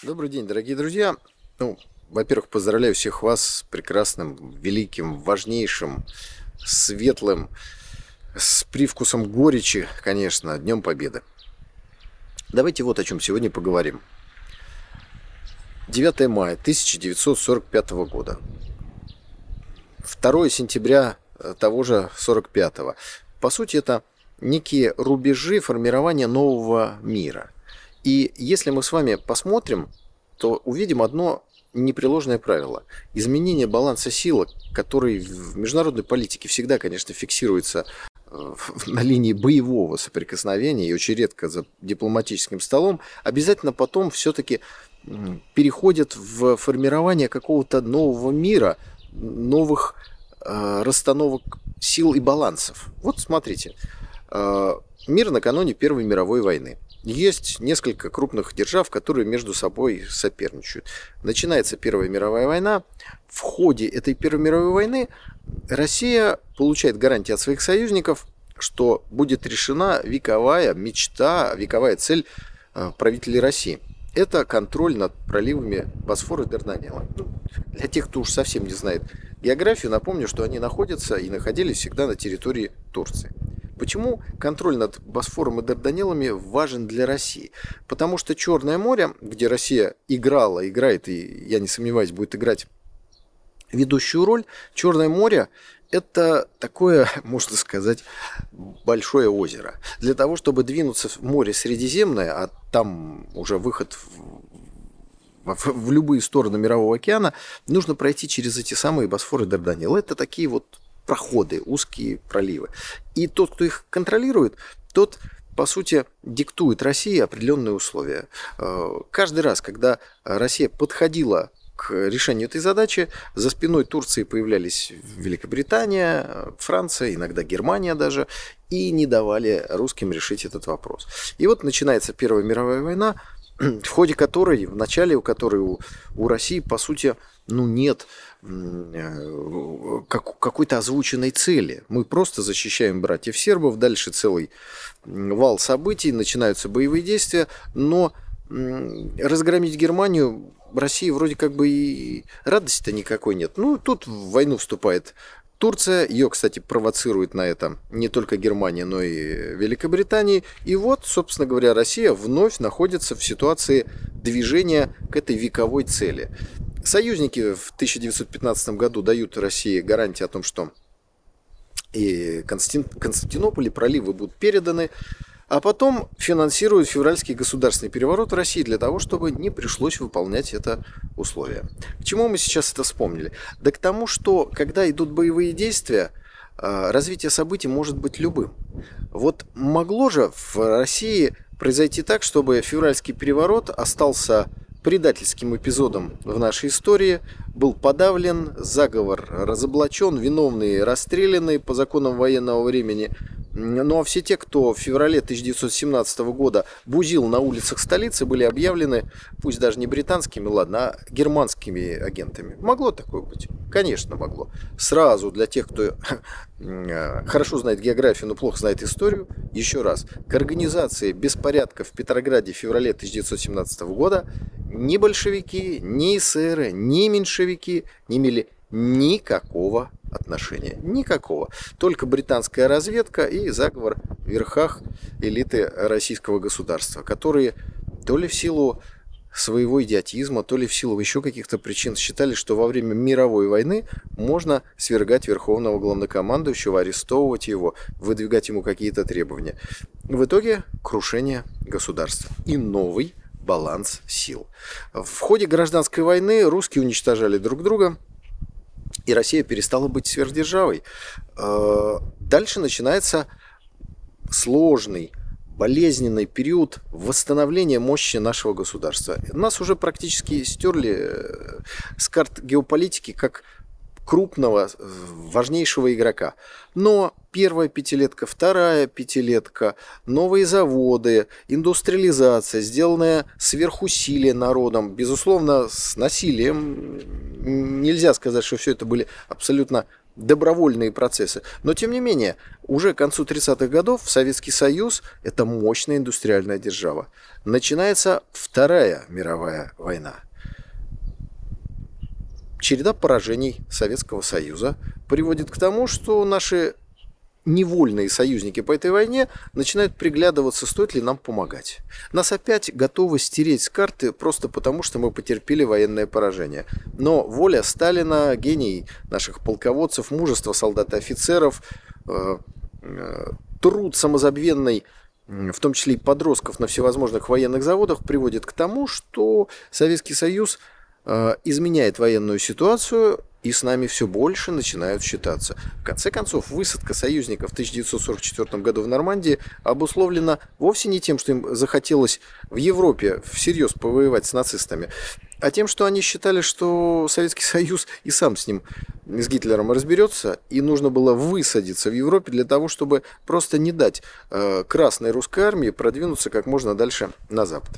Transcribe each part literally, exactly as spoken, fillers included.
Добрый день, дорогие друзья. Ну, во-первых, поздравляю всех вас с прекрасным, великим, важнейшим, светлым, с привкусом горечи, конечно, Днем Победы. Давайте вот о чем сегодня поговорим. девятое мая тысяча девятьсот сорок пятого года. второе сентября того же сорок пятого. По сути, это некие рубежи формирования нового мира. И если мы с вами посмотрим, то увидим одно непреложное правило. Изменение баланса сил, который в международной политике всегда, конечно, фиксируется на линии боевого соприкосновения и очень редко за дипломатическим столом, обязательно потом все-таки переходит в формирование какого-то нового мира, новых э, расстановок сил и балансов. Вот смотрите, э, мир накануне Первой мировой войны. Есть несколько крупных держав, которые между собой соперничают. Начинается Первая мировая война. В ходе этой Первой мировой войны Россия получает гарантии от своих союзников, что будет решена вековая мечта, вековая цель правителей России. Это контроль над проливами Босфора и Дарданелла. Для тех, кто уж совсем не знает географию, напомню, что они находятся и находились всегда на территории Турции. Почему контроль над Босфором и Дарданеллами важен для России? Потому что Черное море, где Россия играла, играет и, я не сомневаюсь, будет играть ведущую роль, Черное море – это такое, можно сказать, большое озеро. Для того, чтобы двинуться в море Средиземное, а там уже выход в, в, в любые стороны Мирового океана, нужно пройти через эти самые Босфор и Дарданеллы. Это такие вот проходы, узкие проливы. И тот, кто их контролирует, тот, по сути, диктует России определенные условия. Каждый раз, когда Россия подходила к решению этой задачи, за спиной Турции появлялись Великобритания, Франция, иногда Германия даже, и не давали русским решить этот вопрос. И вот начинается Первая мировая война, в ходе которой, в начале у которой у, у России, по сути, ну, нет как, какой-то озвученной цели. Мы просто защищаем братьев сербов, дальше целый вал событий, начинаются боевые действия, но разгромить Германию России вроде как бы и радости-то никакой нет. Ну, тут в войну вступает Турция, ее, кстати, провоцирует на это не только Германия, но и Великобритания. И вот, собственно говоря, Россия вновь находится в ситуации движения к этой вековой цели. Союзники в тысяча девятьсот пятнадцатом году дают России гарантии о том, что и Константинополь, и проливы будут переданы, а потом финансируют февральский государственный переворот в России для того, чтобы не пришлось выполнять это условие. К чему мы сейчас это вспомнили? Да к тому, что когда идут боевые действия, развитие событий может быть любым. Вот могло же в России произойти так, чтобы февральский переворот остался предательским эпизодом в нашей истории, был подавлен, заговор разоблачен, виновные расстреляны по законам военного времени. Ну а все те, кто в феврале тысяча девятьсот семнадцатого года бузил на улицах столицы, были объявлены, пусть даже не британскими, ладно, а германскими агентами. Могло такое быть? Конечно, могло. Сразу для тех, кто хорошо знает географию, но плохо знает историю, еще раз, к организации беспорядков в Петрограде в феврале тысяча девятьсот семнадцатого года ни большевики, ни эсеры, ни меньшевики не имели никакого отношения. Никакого. Только британская разведка и заговор в верхах элиты российского государства, которые то ли в силу своего идиотизма, то ли в силу еще каких-то причин считали, что во время мировой войны можно свергать верховного главнокомандующего, арестовывать его, выдвигать ему какие-то требования. В итоге крушение государства и новый баланс сил. В ходе гражданской войны русские уничтожали друг друга, и Россия перестала быть сверхдержавой. Дальше начинается сложный, болезненный период восстановления мощи нашего государства. Нас уже практически стерли с карт геополитики как крупного, важнейшего игрока. Но первая пятилетка, вторая пятилетка, новые заводы, индустриализация, сделанная сверхусилие народом, безусловно, с насилием. Нельзя сказать, что все это были абсолютно добровольные процессы. Но, тем не менее, уже к концу тридцатых годов Советский Союз – это мощная индустриальная держава. Начинается Вторая мировая война. Череда поражений Советского Союза приводит к тому, что наши невольные союзники по этой войне начинают приглядываться, стоит ли нам помогать. Нас опять готовы стереть с карты просто потому, что мы потерпели военное поражение. Но воля Сталина, гений наших полководцев, мужество солдат и офицеров, э, э, труд самозабвенный, в том числе и подростков на всевозможных военных заводах, приводит к тому, что Советский Союз э, изменяет военную ситуацию, и с нами все больше начинают считаться. В конце концов, высадка союзников в тысяча девятьсот сорок четвёртом году в Нормандии обусловлена вовсе не тем, что им захотелось в Европе всерьез повоевать с нацистами, а тем, что они считали, что Советский Союз и сам с ним, с Гитлером, разберется, и нужно было высадиться в Европе для того, чтобы просто не дать э, Красной русской армии продвинуться как можно дальше на запад.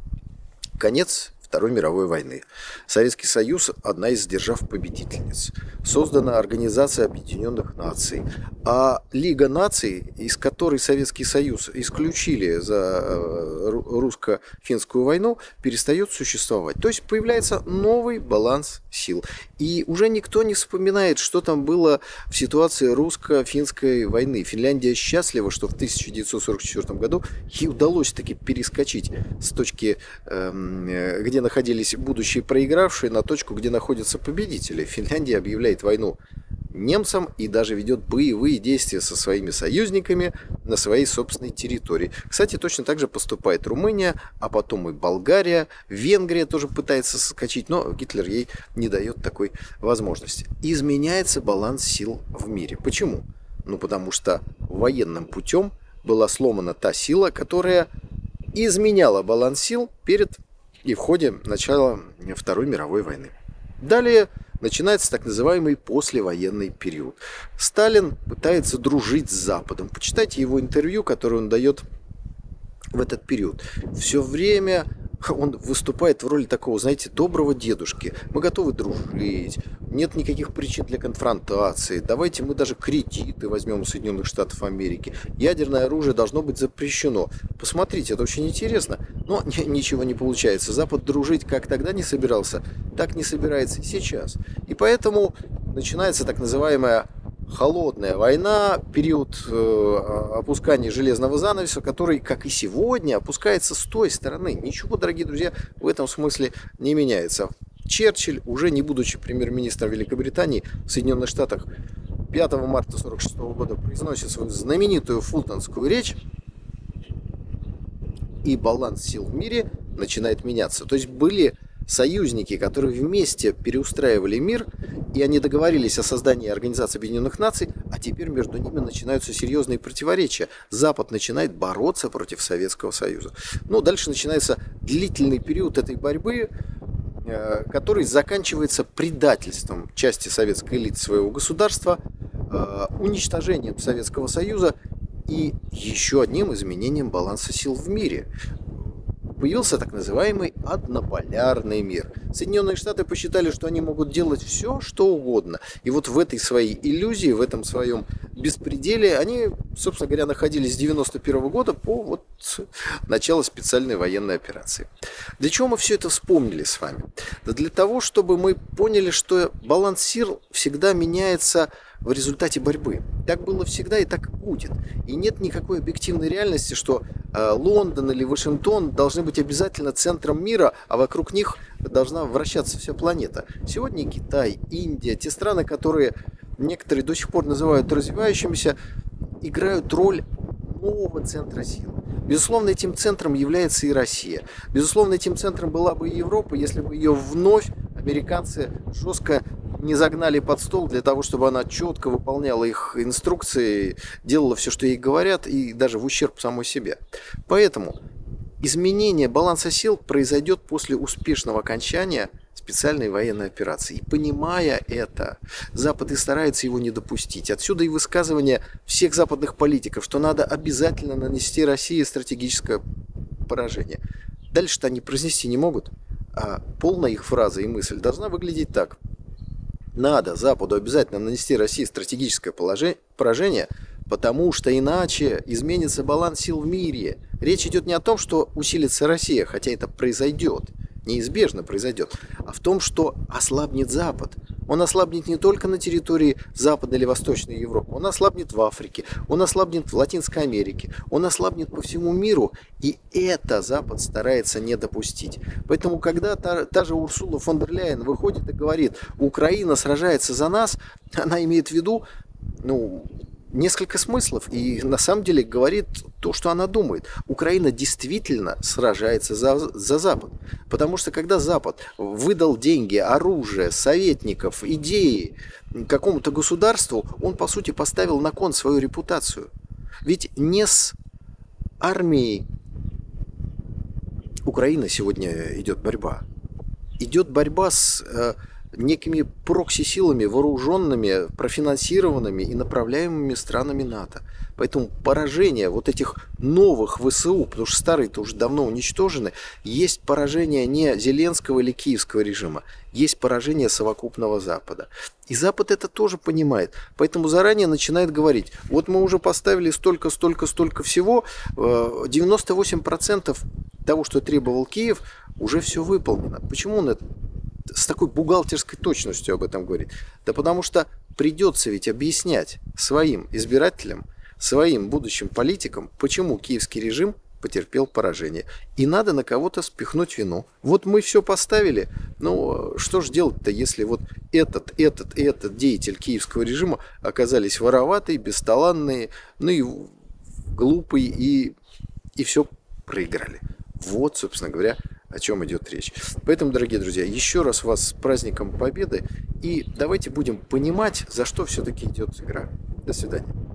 Конец Второй мировой войны. Советский Союз – одна из держав-победительниц. Создана Организация Объединенных Наций. А Лига наций, из которой Советский Союз исключили за русско-финскую войну, перестает существовать. То есть появляется новый баланс сил. И уже никто не вспоминает, что там было в ситуации русско-финской войны. Финляндия счастлива, что в тысяча девятьсот сорок четвёртом году ей удалось таки перескочить с точки, э, где находились будущие проигравшие, на точку, где находятся победители. Финляндия объявляет войну немцам и даже ведет боевые действия со своими союзниками на своей собственной территории. Кстати, точно так же поступает Румыния, а потом и Болгария, Венгрия тоже пытается соскочить, но Гитлер ей не дает такой возможности. Изменяется баланс сил в мире. Почему? Ну, потому что военным путем была сломана та сила, которая изменяла баланс сил перед и в ходе начала Второй мировой войны. Далее начинается так называемый послевоенный период. Сталин пытается дружить с Западом. Почитайте его интервью, которое он дает в этот период. Все время он выступает в роли такого, знаете, доброго дедушки. Мы готовы дружить, нет никаких причин для конфронтации. Давайте мы даже кредиты возьмем у Соединенных Штатов Америки. Ядерное оружие должно быть запрещено. Посмотрите, это очень интересно. Но ничего не получается. Запад дружить как тогда не собирался, так не собирается и сейчас. И поэтому начинается так называемая холодная война, период э, опускания железного занавеса, который, как и сегодня, опускается с той стороны. Ничего, дорогие друзья, в этом смысле не меняется. Черчилль, уже не будучи премьер-министром Великобритании, в Соединенных Штатах пятого марта тысяча девятьсот сорок шестого года произносит свою знаменитую фултонскую речь, и баланс сил в мире начинает меняться. То есть были союзники, которые вместе переустраивали мир, и они договорились о создании Организации Объединенных Наций, а теперь между ними начинаются серьезные противоречия. Запад начинает бороться против Советского Союза. Ну, дальше начинается длительный период этой борьбы, который заканчивается предательством части советской элиты своего государства, уничтожением Советского Союза и еще одним изменением баланса сил в мире. Появился так называемый однополярный мир. Соединенные Штаты посчитали, что они могут делать все, что угодно. И вот в этой своей иллюзии, в этом своем беспределе они, собственно говоря, находились с девяносто первого года по вот начало специальной военной операции. Для чего мы все это вспомнили с вами? Да для того, чтобы мы поняли, что баланс сил всегда меняется в результате борьбы. Так было всегда и так будет. И нет никакой объективной реальности, что э, Лондон или Вашингтон должны быть обязательно центром мира, а вокруг них должна вращаться вся планета. Сегодня Китай, Индия, те страны, которые некоторые до сих пор называют развивающимися, играют роль нового центра сил. Безусловно, этим центром является и Россия. Безусловно, этим центром была бы и Европа, если бы ее вновь американцы жестко не загнали под стол для того, чтобы она четко выполняла их инструкции, делала все, что ей говорят, и даже в ущерб самой себе. Поэтому изменение баланса сил произойдет после успешного окончания специальной военной операции. И понимая это, Запад и старается его не допустить. Отсюда и высказывание всех западных политиков, что надо обязательно нанести России стратегическое поражение. Дальше-то они произнести не могут, а полная их фраза и мысль должна выглядеть так. Надо Западу обязательно нанести России стратегическое поражение, потому что иначе изменится баланс сил в мире. Речь идет не о том, что усилится Россия, хотя это произойдет, неизбежно произойдет, а в том, что ослабнет Запад. Он ослабнет не только на территории Западной или Восточной Европы, он ослабнет в Африке, он ослабнет в Латинской Америке, он ослабнет по всему миру, и это Запад старается не допустить. Поэтому, когда та, та же Урсула фон дер Ляйен выходит и говорит, Украина сражается за нас, она имеет в виду, ну, несколько смыслов, и на самом деле говорит то, что она думает. Украина действительно сражается за, за Запад. Потому что когда Запад выдал деньги, оружие, советников, идеи какому-то государству, он, по сути, поставил на кон свою репутацию. Ведь не с армией Украины сегодня идет борьба. Идет борьба с э, некими прокси-силами, вооруженными, профинансированными и направляемыми странами НАТО. Поэтому поражение вот этих новых ВСУ, потому что старые-то уже давно уничтожены, есть поражение не Зеленского или Киевского режима, есть поражение совокупного Запада. И Запад это тоже понимает, поэтому заранее начинает говорить, вот мы уже поставили столько, столько, столько всего, девяносто восемь процентов того, что требовал Киев, уже все выполнено. Почему он это с такой бухгалтерской точностью об этом говорит? Да потому что придется ведь объяснять своим избирателям, своим будущим политикам, почему киевский режим потерпел поражение. И надо на кого-то спихнуть вину. Вот мы все поставили, ну что ж делать-то, если вот этот, этот и этот деятель киевского режима оказались вороватые, бесталанные, ну и глупые, и, и все проиграли. Вот, собственно говоря, о чем идет речь. Поэтому, дорогие друзья, еще раз вас с праздником Победы. И давайте будем понимать, за что все-таки идет игра. До свидания.